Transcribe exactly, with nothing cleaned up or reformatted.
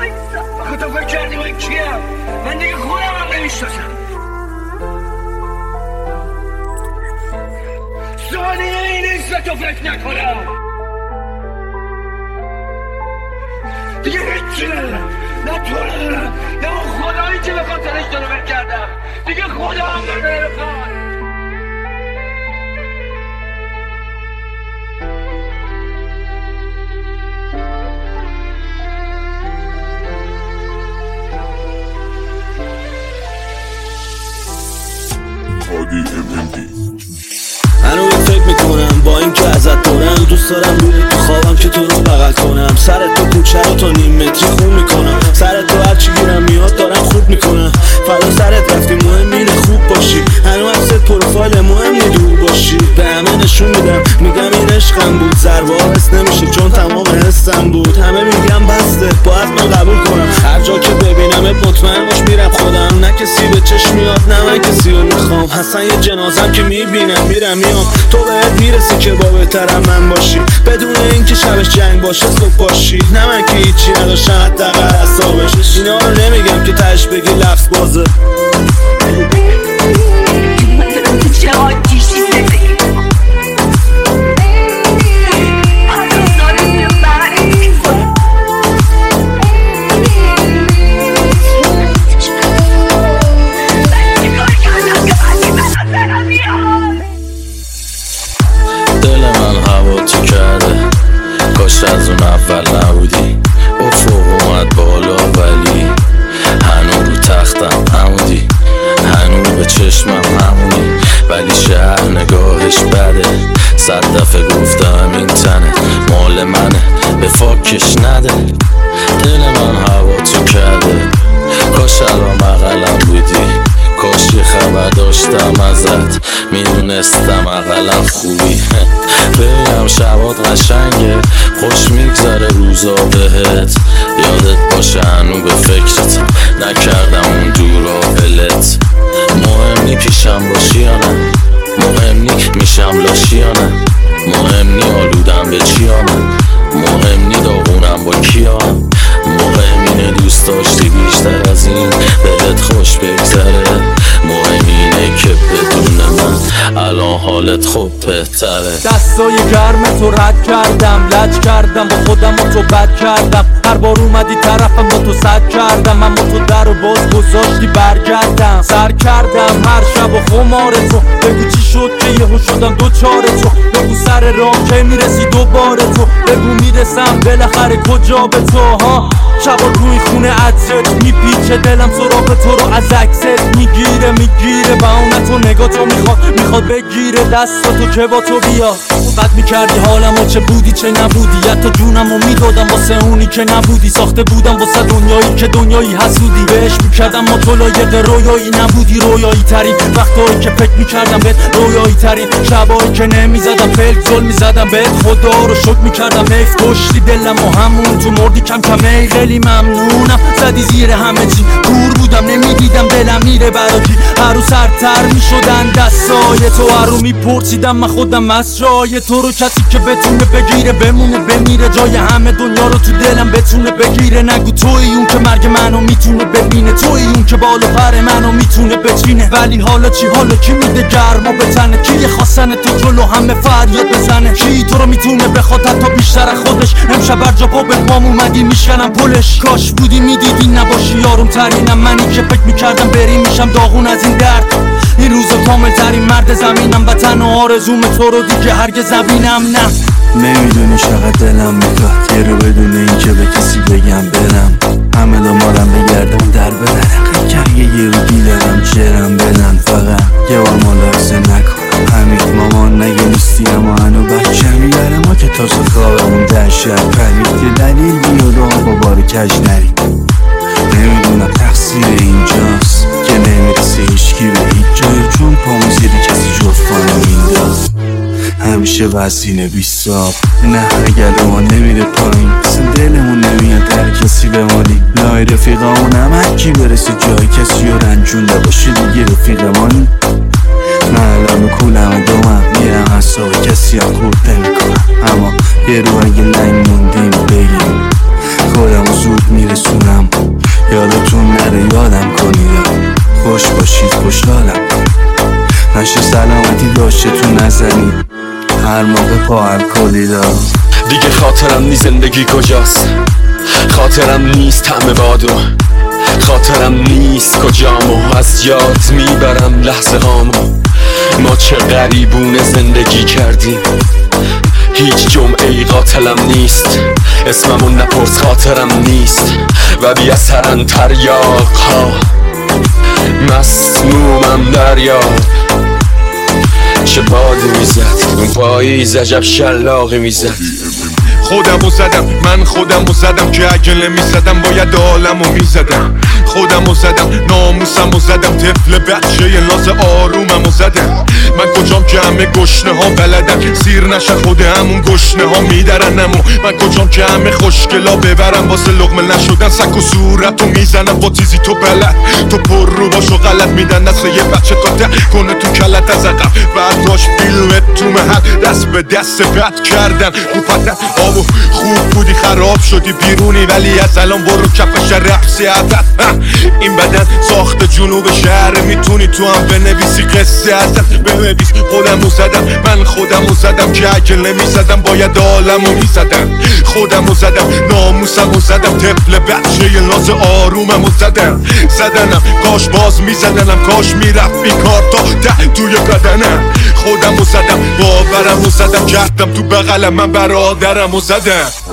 آخه تو فکر کردی من کیم؟ من دیگه خودم هم نمیشناسم. ثانیه این نیست تو فکر نکنم. دیگه هیچی ندارم، نه تو ندارم، نه اون خدایی که به خاطرش تو رو فکر کردم. دیگه خدا هم نداره. هنوز فکر میکنم با این که ازت دورم، دوست دارم روی تو خوابم که تو رو بغل کنم. سر تو کوچه رو تا نیم متری خون میکنم. سر تو هرچی گیرم میاد دارم خوب میکنم. فردا سرت رفتی مهم اینه خوب باشی. هنوز عکست پروفایل مهم نی دور باشی. به همه نشون میدم میگم این عشقم بود. ضربه ها حس نمیشه چون تمام حسم بود. همه میگم بسته باید من قبول کنم. هر جا که ببینمت مطمئن باش میرم خودم. نه کسی به چشم میاد نه من کسی رو میخوام. حسن یه جنازم که میبینم میرم میام. تو بهت میرسی که با بهترم من باشی. بدون اینکه شبش جنگ باشه صبح باشی. نه من که هیچی نداشتم حداقل حسابش. اینا رو نمیگم که تهش بگی لفظ بازه. دل من هوا تو کرده، کاش از اون اول نبودی. افق اومد بالا ولی هنو رو تختم همودی. هنو به چشمم همونی ولی شهر نگاهش بده. صد دفعه گفتم این تنه مال منه به فاکش نده. دل من هوا تو کرده، کاش الان بغلم بودی. کاش یه خبر داشتم ازت میدونستم اقلم خوبی. ببینم شبات قشنگه خوش میگذره روزا بهت. یادت باشه هنو به فکرتم نکردم اون دورا ولت. مهم نی پیشم باشی یا نه، مهم نی میشم لاشی یا نه، مهم نی آلودم به چی یا نه، مهم نی داغونم با کیا. مهم اینه دوست داشتی بیشتر از این بهت خوش بگذره. مهم اینه که بدون من الان حالت خوب بهتره. دستای گرم تو رد کردم، لج کردم با خودم و تو بد کردم. هر بار اومدی طرفم با تو صد کردم. من با تو در و باز گذاشتی برگردم. سر کردم هر شب و خمار تو. بگو چی شد که یهو شدم دوچار تو. بگو سر راه که میرسی دوباره تو. بگو میرسم بالاخره کجا به تو ها. شبا روی خونه عطرت میپیچه دلم سراغ تو رو از عکست میگیره میگیره. با اون تو نگاه تو میخواد میخواد بگیره دستاتو که با تو بیاد. بد میکردی حالمو چه بودی چه نبودی. حتی جونمو میدادم واسه اونی که نبودی. ساخته بودم واسه دنیایی که دنیایی حسودی. بهش میکردم ما تو لایق رویایی نبودی. رویایی ترین وقتایی که فکر میکردم بهت رویایی ترین شبایی که نمیزدم فلک زل میزدم بهت. خدا رو شکر میکردم حیف کشتی دلم و همون تو مردی کم کم. ای خیلی ممنونم زدی زیر همه چی. دور بودم نمیدیدم دلم میره براکی. هر رو سرتر میشدن دستای تو. هر رو میپرسیدم من خودم از جای تو رو. کسی که بتونه بگیره بمونه بمیره. جای همه دنیا رو تو دلم بتونه بگیره. نگو توی اون که مرگ منو میتونه ببینه. توی اون که بالا پر منو میتونه بچینه. ولی حالا چی حالا کی میده گرما به تنه. کی خواستن تو جلو همه فریاد بزنه. کی تو رو میتونه بخواد حتی بیشتر از خودش. امشب بر جا پا به پام اومدی میشکنم پلش. کاش بودی میدیدی نباشی یارم ترینم. منی که فکر میکردم بری میشم داغون از این درد. این روزا کامل ترین مرد زمینم. و تنها آرزوم تو رو دیگه هرگز نبینم. نه نمیدونی چقدر دلم میخواد یه رو بدون این که به کسی بگم برم. همه دنبالم بگردم در بدن. قیقه یه رو دیدم جرم بدن. فقط یه بار ملاحظه نکن همین مامان نگه نیستی. اما هنو بچه میبره ما که تازه خوابمون در شب پرید. یه دلیل بیاد و با بار کج نریم. نمیدونم تقصیر اینجاست که نمیرسه هیچکی به هیچ جای. چون پامو زیر کسی جفتانو مینداز. همیشه وزینه بیستاب. نه اگر ما نمیره پایین اصلا دلمون نمیاد در کسی بمانی. لای رفیقامون هم هرکی برسه جای کسی رو رنجونده باشه دیگه رفیقمانی. من الان کولم دومم میرم حساب کسی هم خورد نمیکنم. اما یه رو اگه لنگ موندیم بگیم خودمو زود میرسونم. باشه تو نزنی هر موقع پا الکلی دارم. دیگه خاطرم نی زندگی کجاست، خاطرم نیست همه بادو، خاطرم نیست کجامو از یاد میبرم لحظه هامو. ما چه غریبونه زندگی کردیم، هیچ جمعه ای قاتلم نیست، اسممون نپرس خاطرم نیست و بی اثرن تریاق ها، مسمومم دریا. چه بادی میزد اون پاییز، عجب شلاقی میزد. خودمو زدم من خودمو زدم که اگه نمیزدم باید عالمو میزدم. خودمو زدم ناموسمو زدم، طفل بچه ی ناز آروممو زدم. من کجام که همه گشنه ها بلدن سیر نشه خود همون گشنه ها میدرنمو. من کجام که همه خوشگلا ببرم واسه لقمه نشدن سک و صورتو میزنم با تیزی تو بلد. تو پر رو باشو غلط میدن دست یه بچه تا ده کنه تو کلت از عقب. برداشت فیلمت تو محل دست به دست بد کردن رو پتن آبو. خوب بودی خراب شدی بیرونی ولی از الان برو کفش رقصی عدد. این بدن ساخت جنوب شهر، میتونی تو هم بنویسی قصه ازت. بنویس خودمو زدم من خودمو زدم که اگه نمیزدم باید عالمو میزدم. خودمو زدم ناموسمو زدم، طفل بچه ی ناز آروممو زدم. زدنم کاش باز میزدنم، کاش میرفت بیکار تا ده توی بدنم. خودمو زدم باورمو زدم، کردم تو بغلم من برادرمو زدم.